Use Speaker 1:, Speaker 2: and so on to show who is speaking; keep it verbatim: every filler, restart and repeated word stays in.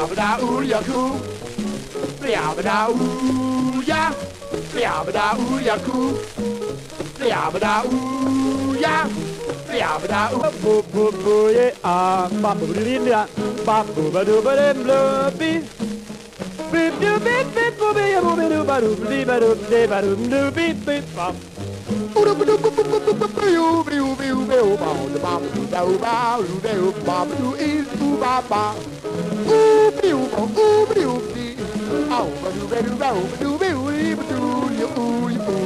Speaker 1: Yabba ooh ya coo. Yabba ooh ya. Yabba ooh ya coo. Yabba ooh ya. Yabba ooh. Boo boo boo yeah. Ah, ba boo doo doo ya. Ba boo ba doo ba doo blue bee. Beep doo beep beep boo bee boo bee doo ba doo dee ba doo dee ba doo doo beep beep bop. Ooh doo doo boo boo boo boo boo you boo boo boo ba the ba doo ba ba doo doo ba doo is boo ba ba. Ooh boo ooh boo bee. Oh ba doo ba doo ba doo boo boo doo you ooh you ooh.